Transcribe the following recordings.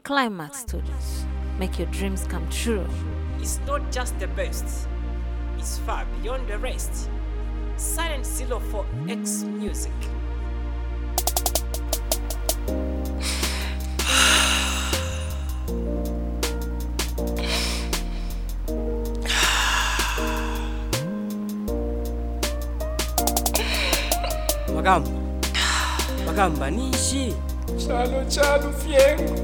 Climax Studios. Make your dreams come true. It's not just the best, it's far beyond the rest. Silent Zero for X Music. Magamba nishi Chalo fiengo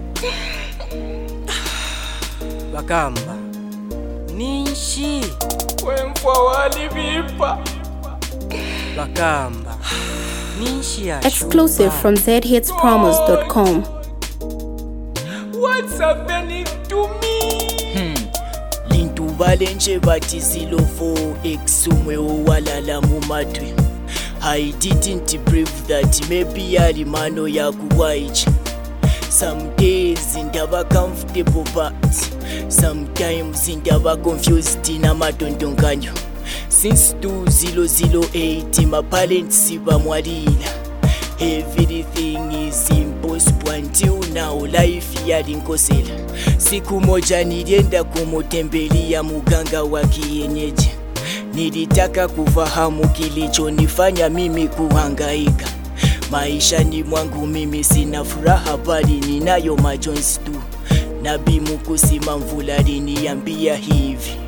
Magamba nishi Wemfwa walivipa Magamba nishi ya Exclusive from zhitspromos.com. What's happening to me? Lintu balenje bati Zero for X umwe owalala mumatwe. I didn't believe that maybe alimano yakuwaiji. Some days ndaba comfortable but sometimes ndaba confused na madondonganyo. Since 2008 my parents bamwalila. Everything is impossible until now life yalinkosela. Siku moja nilienda kumutembelea muganga wa kienyeji. Nilitaka kufahamu kilichonifanya mimi kuhangaika. Maisha ni mwangu mimi sina furaha bali ninayo majonzi tu. Nabii Mukusima Mvula aliniambia hivi.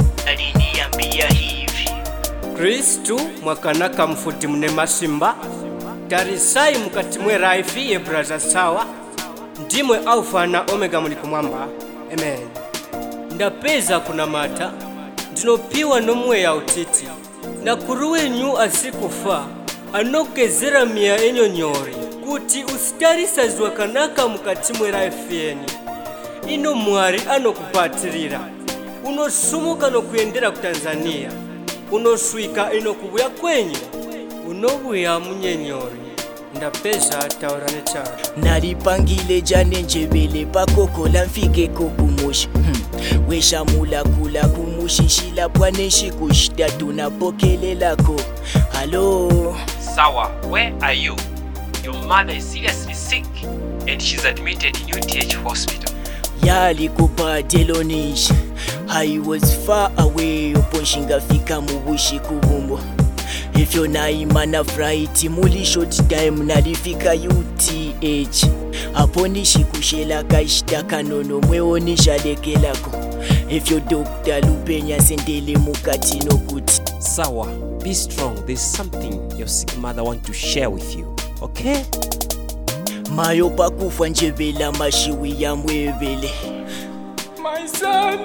Kristu mwakanaka mfuti mne masimba. Tarisai mukati mwe raifi ye braza sawa. Ndimwe alfa na omega muli kumwamba. Amen. Ndapeza kuna mata. Ndinopiwa nomwe ya utiti. Na kuruwe nyu asikufa. Anokezera mia enyo nyori. Kuti ustarisa zwa kanaka mukati mwe raifiyeni. Ino mwari anokupatirira. Unosumuka no kuendera ku Tanzania. Unoswika ino kubuya kwenyu. Unobuya munyenyori. Ndapeza taurane charo. Nalipangile jane njebele pakoko la mfike kukumushi. Wesha mula kula kumushishila bwaneshi kushita tunapokele lako. Hello. Sawa, where are you? Your mother is seriously sick and she's admitted in UTH hospital. Yali kupa delonish. I was far away uposhinga fika mubushi kubumbo. If you're naimana flight muli short time nalifika UTH. Aponishi kushela kaishtaka nono mweonisha lekelako. If your doctor lupenya sendele mukati no kuti. Sawa, be strong. There's something your sick mother want to share with you. Okay? Mayo pakufa njebela mashiwi ya mwebele. My son,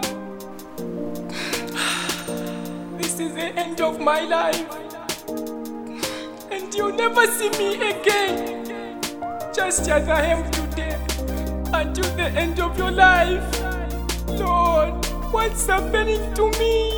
this is the end of my life, and you'll never see me again, just as I am today, until the end of your life. Lord, what's happening to me?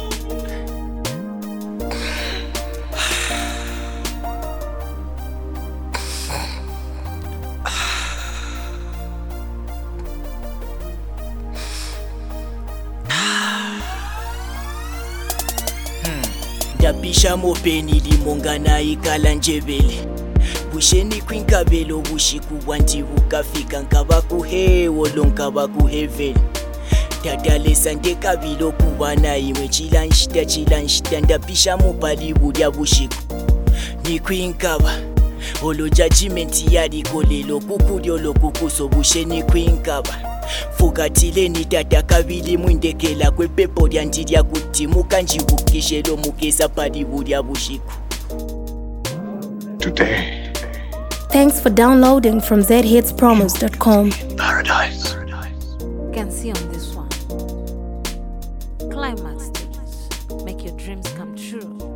Ndapisha mopeni limonga na ikala njebele. Busheni kwinkabelo bushiku bwanti bukafika nkaba kuhewo lonkaba kuheveli. Dadalesa ndekabilo kubana imwe chilanshita ndapisha mopali bulya bushiku. Nikwinkaba olo judgment yali kolelo kukulyolo kukuso busheni kwinkaba. Fukatile ni tata kabili mwindekela kwe pepo lyanjilya kuti mukanjibukishelo mukesa pali bulya bushiku. Today. Thanks for downloading from zhitspromos.com. Paradise. You can see on this one. Climax Studios. Make your dreams come true.